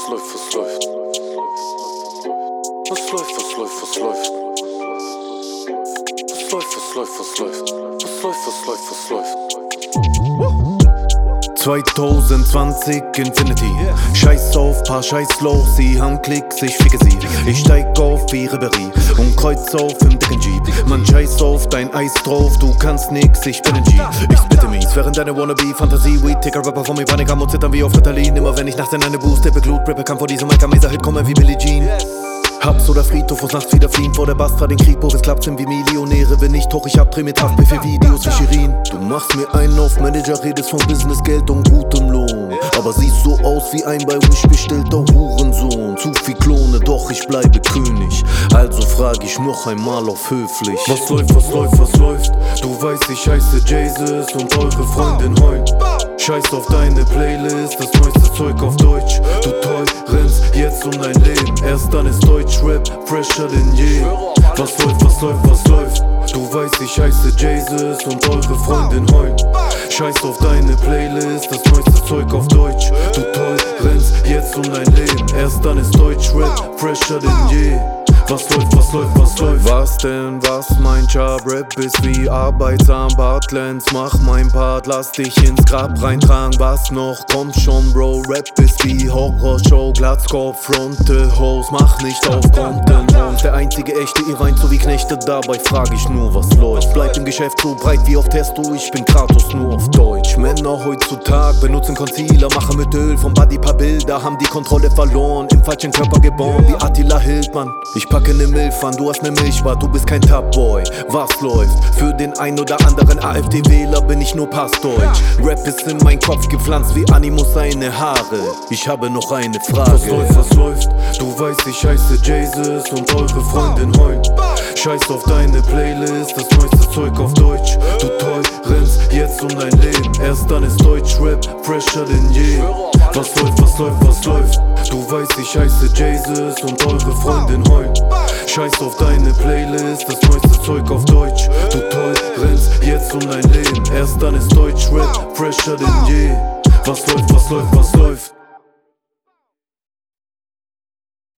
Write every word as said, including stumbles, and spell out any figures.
was läuft, was läuft? Was läuft, was läuft, was läuft? Was läuft, was läuft, was läuft? Was läuft, was läuft, was läuft? zwanzig zwanzig Infinity. Scheiß auf, paar Scheiß los, sie haben Klicks, ich ficke sie. Ich steig auf ihre Berry und kreuz auf im dicken Jeep. Man scheiß auf dein Eis drauf, du kannst nix, ich bin ein G. Ich spitte mies, während deine Wannabe Fantasie Weed, Ticker Rapper von mir Panik am und zittern wie auf Ritalin. Immer wenn ich nachts in eine Boost tippe, Glut, Rapper kann vor diesem Mike Mesa Hit kommen wie Billie Jean. Hubs oder Friedhof, wo's nachts wieder fliehen vor der Bastra, den Krieg, wo es klappt, sind wie Millionäre. Bin ich hoch, ich abdreh mit Haft, für Videos wie Shirin. Du machst mir einen auf Manager, redest von Business, Geld und gutem Lohn. Aber siehst so aus wie ein bei Wish bestellter Hurensohn. Zu viel Klone, doch ich bleibe König. Also frag ich noch einmal auf höflich. Was läuft, was läuft, was läuft? Du weißt, ich heiße Jesus und eure Freundin heult. Scheiß auf deine Playlist, das neueste Zeug auf Deutsch. Du toll rennst jetzt um dein Leben, erst dann ist Deutschrap fresher denn je. Was läuft, was läuft, was läuft? Du weißt, ich heiße Jesus und eure Freundin heult. Scheiß auf deine Playlist, das neueste Zeug auf Deutsch. Du toll rennst jetzt um dein Leben, erst dann ist Deutschrap fresher denn je. Was läuft, was läuft, was läuft? Was denn, was mein Job? Rap ist wie arbeitsam, Bartlands, mach mein Part, lass dich ins Grab reintragen. Was noch? Komm schon, Bro, Rap ist wie Horrorshow, Glatzkopf, Fronte, Hose, mach nicht auf Content. Der einzige echte, ihr weint so wie Knechte, dabei frag ich nur, was läuft. Bleib im Geschäft so breit wie auf Testo, ich bin Kratos nur auf Deutsch. Männer heutzutage benutzen Concealer, machen mit Öl vom Body paar Bilder, haben die Kontrolle verloren, im falschen Körper geboren wie Attila Hildmann. Ich packe ne Milf an, du hast ne Milchbart, du bist kein Top-Boy. Was läuft? Für den ein oder anderen AfD-Wähler bin ich nur Passdeutsch. Rap ist in mein Kopf gepflanzt wie Animus seine Haare. Ich habe noch eine Frage. Was läuft, was läuft? Du weißt, ich heiße Jesus und eure Freundin heult. Scheiß auf deine Playlist, das neueste Zeug auf Deutsch. Du toll rennst jetzt um dein Leben, erst dann ist Deutschrap fresher denn je. Was läuft, was läuft, was läuft? Du weißt, ich heiße Jesus und eure Freundin heult. Scheiß auf deine Playlist, das neueste Zeug auf Deutsch. Du toll rennst jetzt um dein Leben, erst dann ist Deutschrap fresher denn je. Was läuft, was läuft, was läuft?